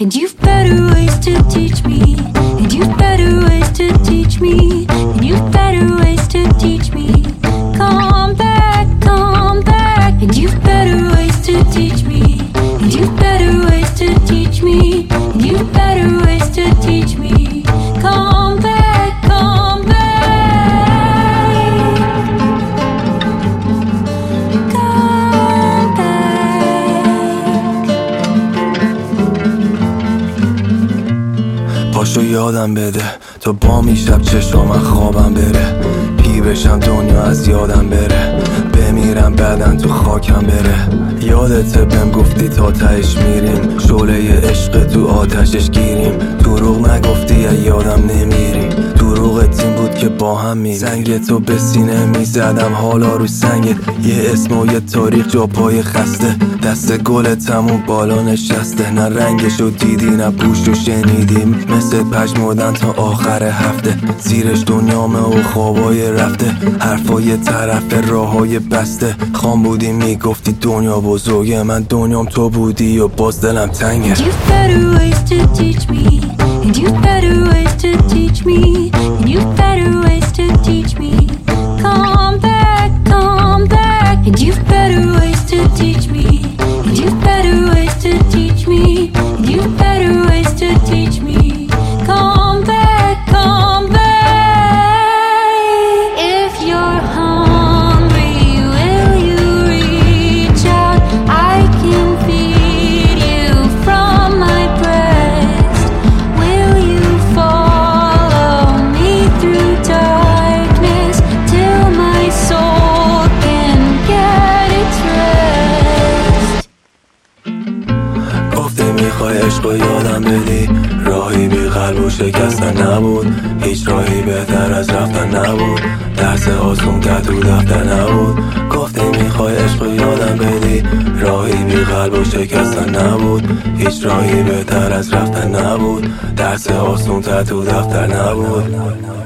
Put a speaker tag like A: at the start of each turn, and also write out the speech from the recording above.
A: And you've better ways to teach me. And you've better ways to teach me. And you've better ways to teach me. Come back, come back. And you've better ways to teach me. And you've better ways to teach me. And you've better ways to teach me. Come back, come back. Come back.
B: پاشو یادم بده تا بامی شب چشام من خوابم بره، پیر بشم دنیا از یادم بره، بمیرم بعدن تو خاکم بره. یادته بهم گفتی تا تهش میریم، شعله عشق تو آتشش گیریم. دروغ نگفتی یا یادم نمیری، دروغ تیم بود که با هم میریم. زنگ تو به سینه میزدم حالا رو سنگت، یه اسم و یه تاریخ جا پای خسته. دست گلتم و بالا نشسته، نه رنگشو دیدی نه بوشو شنیدیم. مثل پشمردن تا آخر هفته، زیرش دنیامه و خوابای رفته. حرفای طرف راههای بسته، خام بودی میگفتی دنیا بزرگه، من دنیام تو بودی و باز دلم تنگه.
A: You've better ways to teach me. And you've better ways to teach me. And you've better ways to teach me. Come back, come back. And you've better ways to teach me. And you've better ways to teach me. And you've better ways to teach me. Come back, come back. If you're hungry, will you reach out? I can feed you from my breast. Will you follow me through darkness till my soul can get its rest?
B: گفتی میخوای عشق و یادم بدی، راهی بی قلب و شکستن نبود، هیچ راهی بهتر از رفتن نبود، درس آسون تو دفتر نبود. گفتی میخوای عشق و یادم بدی، راهی بی قلب و شکستن نبود، هیچ راهی بهتر از رفتن نبود، درس آسون تو دفتر نبود.